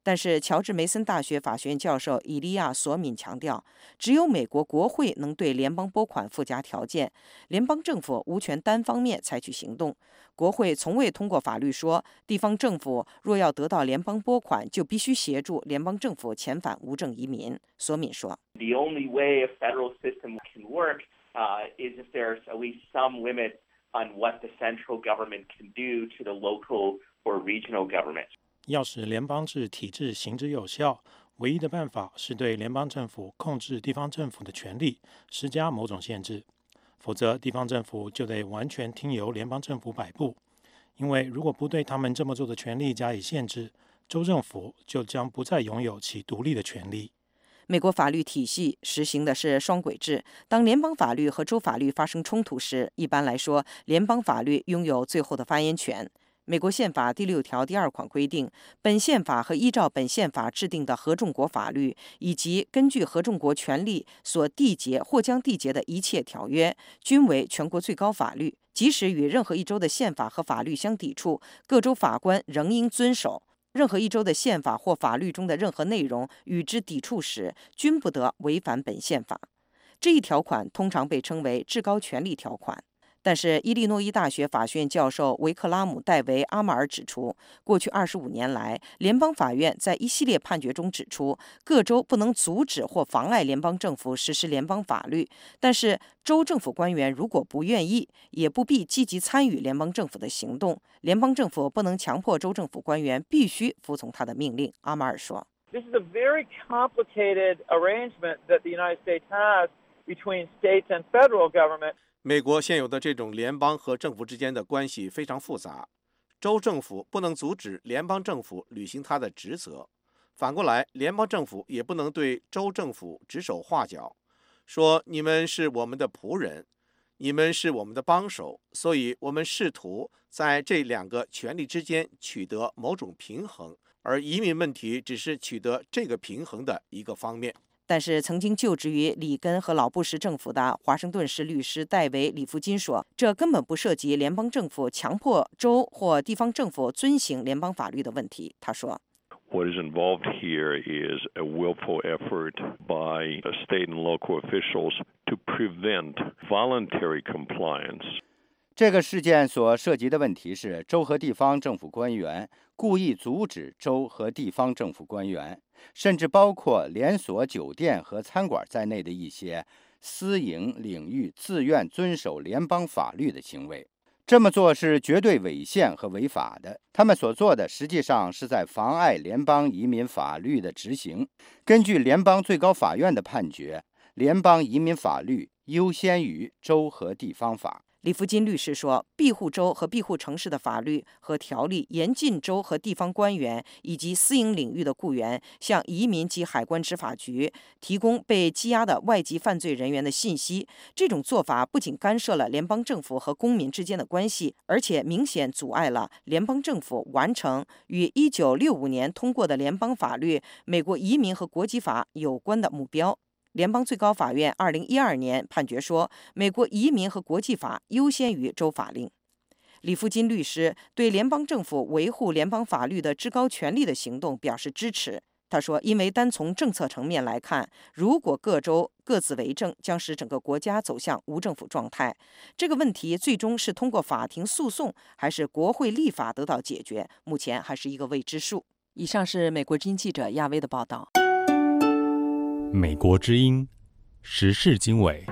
但是，乔治梅森大学法学院教授伊利亚·索敏强调，只有美国国会能对联邦拨款附加条件，联邦政府无权单方面采取行动。国会从未通过法律说，地方政府若要得到联邦拨款，就必须协助联邦政府遣返无证移民。索敏说 ：“The only way a federal system can work, uh, is if there's at least some limit on what the central government can do to the local or regional government.” 要使联邦制体制行之有效，唯一的办法是对联邦政府控制地方政府的权力施加某种限制，否则地方政府就得完全听由联邦政府摆布。因为如果不对他们这么做的权利加以限制，州政府就将不再拥有其独立的权利。 美国法律体系实行的是双轨制，当联邦法律和州法律发生冲突时，一般来说，联邦法律拥有最后的发言权。美国宪法第六条第二款规定，本宪法和依照本宪法制定的合众国法律，以及根据合众国权利所缔结或将缔结的一切条约，均为全国最高法律。即使与任何一州的宪法和法律相抵触，各州法官仍应遵守。任何一州的宪法或法律中的任何内容与之抵触时，均不得违反本宪法。这一条款通常被称为至高权力条款。但是，伊利诺伊大学法学院教授维克拉姆·戴维·阿马尔指出，过去二十五年来，联邦法院在一系列判决中指出，各州不能阻止或妨碍联邦政府实施联邦法律。但是，州政府官员如果不愿意，也不必积极参与联邦政府的行动。联邦政府不能强迫州政府官员必须服从他的命令。阿马尔说 ：“This is a very complicated arrangement that the United States has between states and federal government.” 美国现有的这种联邦和政府之间的关系非常复杂，州政府不能阻止联邦政府履行他的职责，反过来，联邦政府也不能对州政府指手画脚，说你们是我们的仆人，你们是我们的帮手，所以我们试图在这两个权利之间取得某种平衡，而移民问题只是取得这个平衡的一个方面。 但是，曾经就职于里根和老布什政府的华盛顿市律师戴维·里夫金说，这根本不涉及联邦政府强迫州或地方政府遵行联邦法律的问题。他说 What is involved here is a willful effort by state and local officials to prevent voluntary compliance. 这个事件所涉及的问题是，州和地方政府官员故意阻止州和地方政府官员，甚至包括连锁酒店和餐馆在内的一些私营领域自愿遵守联邦法律的行为。这么做是绝对违宪和违法的。他们所做的实际上是在妨碍联邦移民法律的执行。根据联邦最高法院的判决，联邦移民法律优先于州和地方法。 李福金律师说，庇护州和庇护城市的法律和条例严禁州和地方官员以及私营领域的雇员向移民及海关执法局提供被羁押的外籍犯罪人员的信息。这种做法不仅干涉了联邦政府和公民之间的关系，而且明显阻碍了联邦政府完成与一九六五年通过的联邦法律《美国移民和国籍法》有关的目标。联邦最高法院二零一二年判决说，美国移民和国际法优先于州法令。李福金律师对联邦政府维护联邦法律的至高权力的行动表示支持。他说，因为单从政策层面来看，如果各州各自为政，将使整个国家走向无政府状态。这个问题最终是通过法庭诉讼，还是国会立法得到解决，目前还是一个未知数。以上是美国之音记者亚薇的报道。 美国之音时事经纬，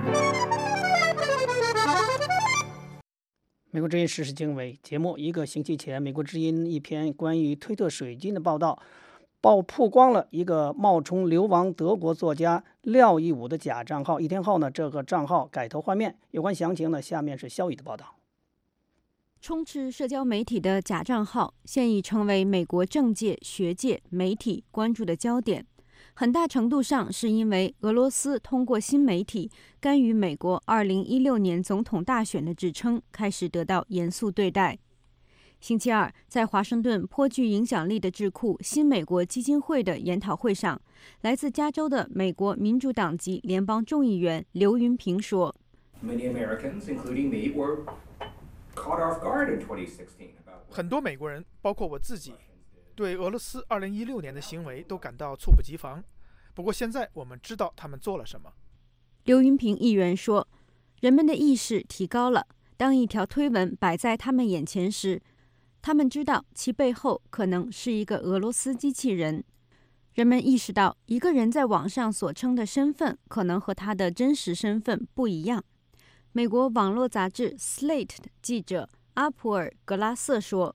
美国之音时事经纬节目一个星期前，美国之音一篇关于推特水军的报道，曝曝光了一个冒充流亡德国作家廖一武的假账号。一天后呢，这个账号改头换面。有关详情呢，下面是肖宇的报道。 充斥社交媒体的假账号，现已成为美国政界、学界、媒体关注的焦点。很大程度上是因为俄罗斯通过新媒体干预美国二零一六年总统大选的指称开始得到严肃对待。星期二，在华盛顿颇具影响力的智库新美国基金会的研讨会上，来自加州的美国民主党籍联邦众议员刘云平说 Many Americans, including me, were caught off guard in twenty sixteen. 很多美国人，包括我自己， 对俄罗斯二零一六年的行为都感到猝不及防。不过现在我们知道他们做了什么。 刘云平议员说，人们的意识提高了，当一条推文摆在他们眼前时，他们知道其背后可能是一个俄罗斯机器人。人们意识到一个人在网上所称的身份可能和他的真实身份不一样。美国网络杂志 Slate 的记者阿普尔·格拉瑟说，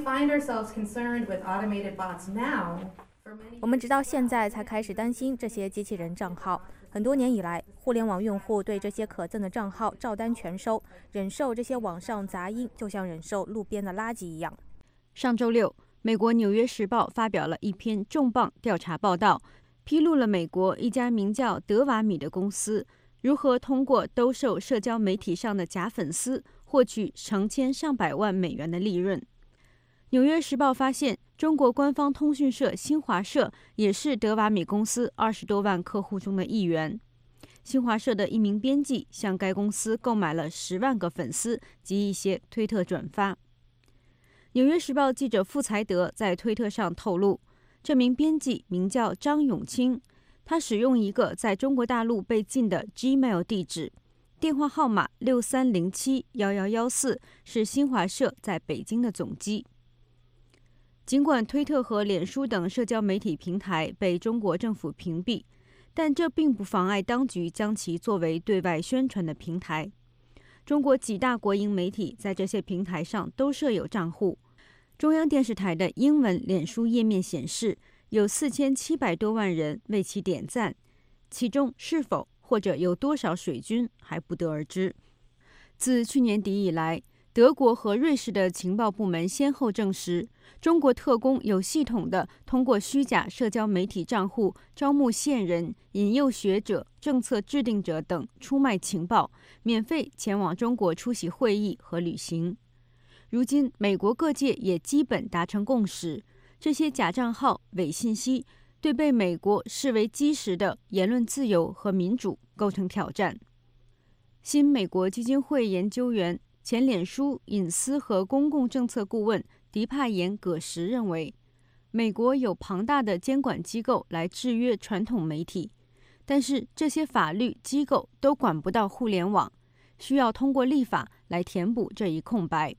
我们直到现在才开始担心这些机器人账号。很多年以来，互联网用户对这些可憎的账号照单全收，忍受这些网上杂音就像忍受路边的垃圾一样。 上周六，美国《纽约时报》发表了一篇重磅调查报道，披露了美国一家名叫德瓦米的公司如何通过兜售社交媒体上的假粉丝获取成千上百万美元的利润。《纽约时报》发现，中国官方通讯社新华社也是德瓦米公司二十多万客户中的一员。新华社的一名编辑向该公司购买了十万个粉丝及一些推特转发。《纽约时报》记者傅才德在推特上透露，这名编辑名叫张永清，他使用一个在中国大陆被禁的 Gmail 地址，电话号码六三零七一一一四是新华社在北京的总机。尽管推特和脸书等社交媒体平台被中国政府屏蔽，但这并不妨碍当局将其作为对外宣传的平台。中国几大国营媒体在这些平台上都设有账户。中央电视台的英文脸书页面显示，有四千七百多万人为其点赞，其中是否或者有多少水军还不得而知。自去年底以来，德国和瑞士的情报部门先后证实，中国特工有系统地通过虚假社交媒体账户招募线人、引诱学者、政策制定者等出卖情报，免费前往中国出席会议和旅行。如今，美国各界也基本达成共识，这些假账号、伪信息对被美国视为基石的言论自由和民主构成挑战。新美国基金会研究员、前脸书隐私和公共政策顾问迪帕延·葛什认为，美国有庞大的监管机构来制约传统媒体，但是这些法律机构都管不到互联网，需要通过立法来填补这一空白。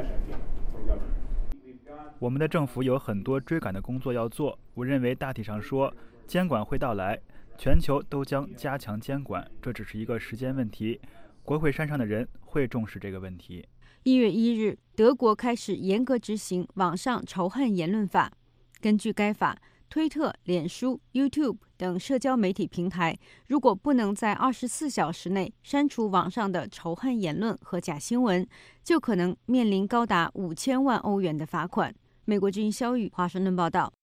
我们的政府有很多追赶的工作要做。我认为大体上说，监管会到来，全球都将加强监管，这只是一个时间问题。国会山上的人会重视这个问题。 一月一日，德国开始严格执行网上仇恨言论法。根据该法，推特、脸书、YouTube 等社交媒体平台如果不能在二十四小时内删除网上的仇恨言论和假新闻，就可能面临高达五千万欧元的罚款。美国之音肖宇华盛顿报道。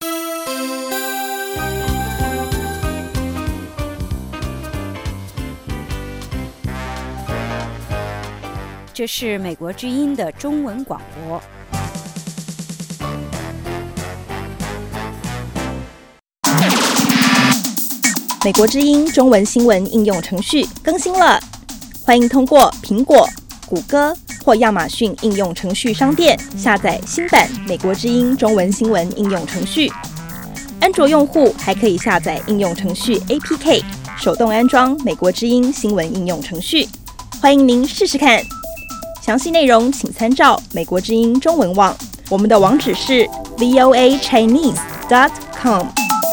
这是美国之音的中文广播。 美国之音中文新闻应用程序更新了，欢迎通过苹果、谷歌或亚马逊应用程序商店下载新版美国之音中文新闻应用程序。安卓用户还可以下载应用程序 A P K， 手动安装美国之音新闻应用程序。欢迎您试试看。详细内容请参照美国之音中文网，我们的网址是 v o a chinese dot com。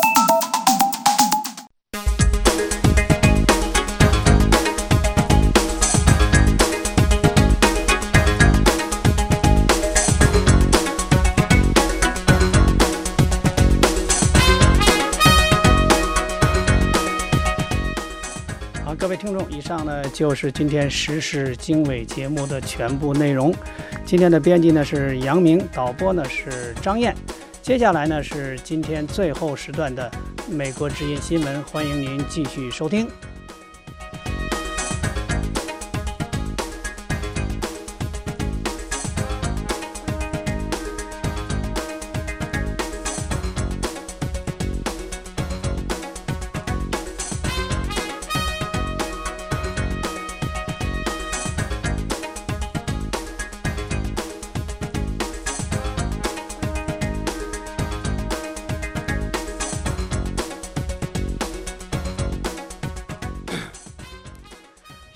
各位听众，以上呢就是今天时事经纬节目的全部内容。今天的编辑呢是杨明，导播呢是张燕。接下来呢是今天最后时段的美国之音新闻，欢迎您继续收听。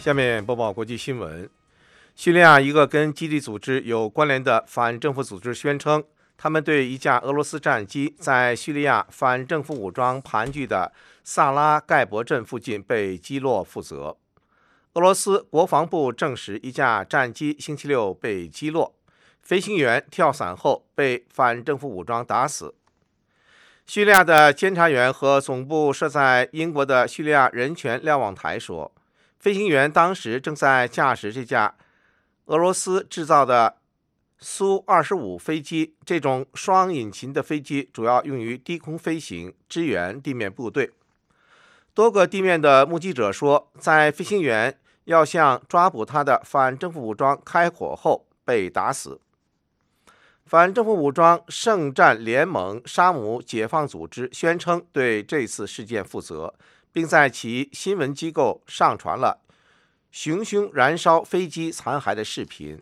下面播报国际新闻。叙利亚一个跟基地组织有关联的反政府组织宣称，他们对一架俄罗斯战机在叙利亚反政府武装盘踞的萨拉盖博镇附近被击落负责。俄罗斯国防部证实，一架战机星期六被击落，飞行员跳伞后被反政府武装打死。叙利亚的监察员和总部设在英国的叙利亚人权瞭望台说，飞行员当时正在驾驶这架俄罗斯制造的苏二十五飞机，这种双引擎的飞机主要用于低空飞行，支援地面部队。多个地面的目击者说，在飞行员要向抓捕他的反政府武装开火后被打死。反政府武装圣战联盟沙姆解放组织宣称对这次事件负责，并在其新闻机构上传了熊熊燃烧飞机残骸的视频。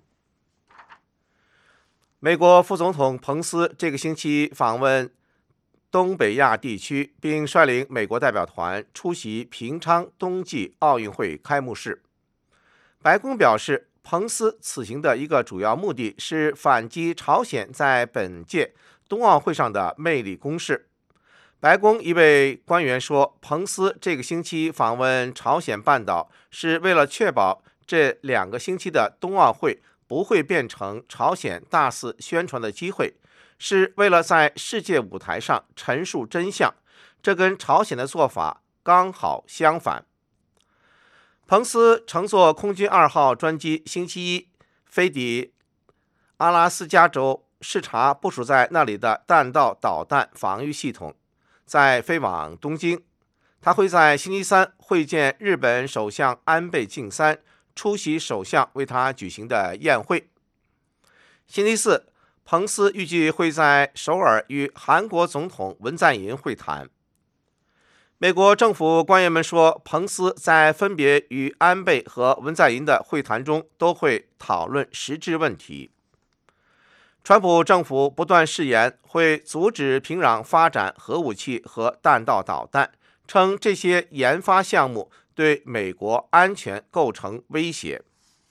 美国副总统彭斯这个星期访问东北亚地区，并率领美国代表团出席平昌冬季奥运会开幕式。白宫表示，彭斯此行的一个主要目的是反击朝鲜在本届冬奥会上的魅力攻势。白宫一位官员说，彭斯这个星期访问朝鲜半岛是为了确保这两个星期的冬奥会不会变成朝鲜大肆宣传的机会，是为了在世界舞台上陈述真相，这跟朝鲜的做法刚好相反。彭斯乘坐空军二号专机星期一飞抵阿拉斯加州，视察部署在那里的弹道导弹防御系统，再飞往东京。他会在星期三会见日本首相安倍晋三，出席首相为他举行的宴会。星期四，彭斯预计会在首尔与韩国总统文在寅会谈。美国政府官员们说，彭斯在分别与安倍和文在寅的会谈中都会讨论实质问题。川普政府不断誓言会阻止平壤发展核武器和弹道导弹，称这些研发项目对美国安全构成威胁。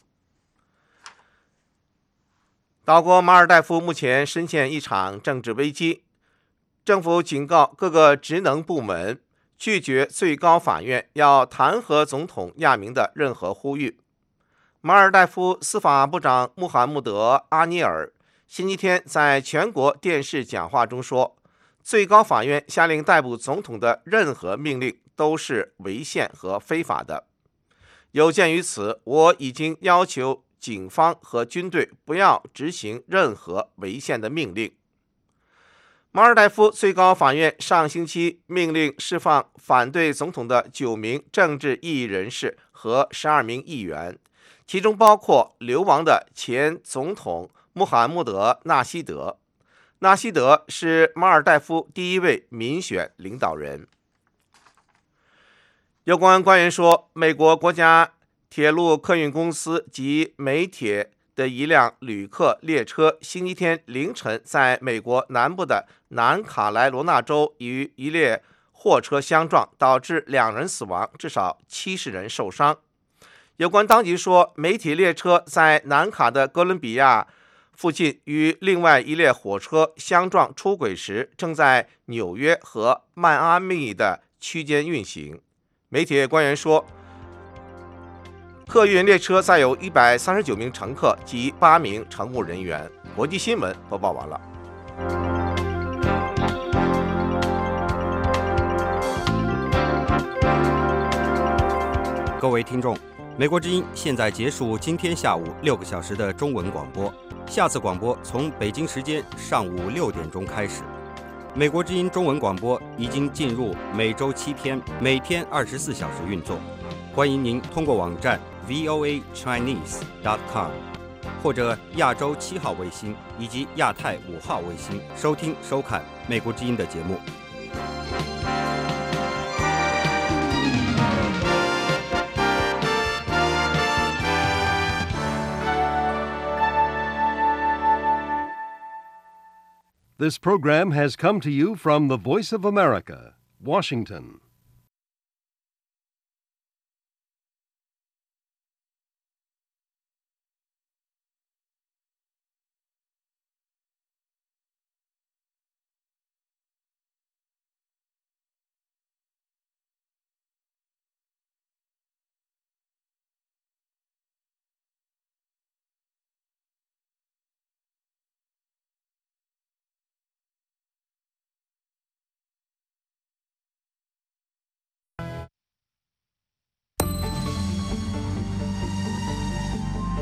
岛国马尔代夫目前深陷一场政治危机，政府警告各个职能部门拒绝最高法院要弹劾总统亚明的任何呼吁。马尔代夫司法部长穆罕默德·阿尼尔星期天在全国电视讲话中说，最高法院下令逮捕总统的任何命令都是违宪和非法的。有鉴于此，我已经要求警方和军队不要执行任何违宪的命令。马尔代夫最高法院上星期命令释放反对总统的九名政治异议人士和十二名议员，其中包括流亡的前总统穆罕默德·纳西德。纳西德是马尔代夫第一位民选领导人。有关官员说，美国国家铁路客运公司及美铁的一辆旅客列车星期天凌晨在美国南部的南卡莱罗纳州与一列货车相撞，导致两人死亡，至少七十人受伤。有关当局说，美铁列车在南卡的哥伦比亚附近与另外一列火车相撞出轨时，正在纽约和迈阿密的区间运行。美铁官员说，客运列车载有一百三十九名乘客及八名乘务人员。国际新闻播报完了。 各位听众，美国之音现在结束今天下午六个小时的中文广播，下次广播从北京时间上午六点钟开始。美国之音中文广播已经进入每周七天，每天二十四小时运作。欢迎您通过网站 v o a chinese dot com 或者亚洲七号卫星以及亚太五号卫星收听收看美国之音的节目。 This program has come to you from the Voice of America, Washington.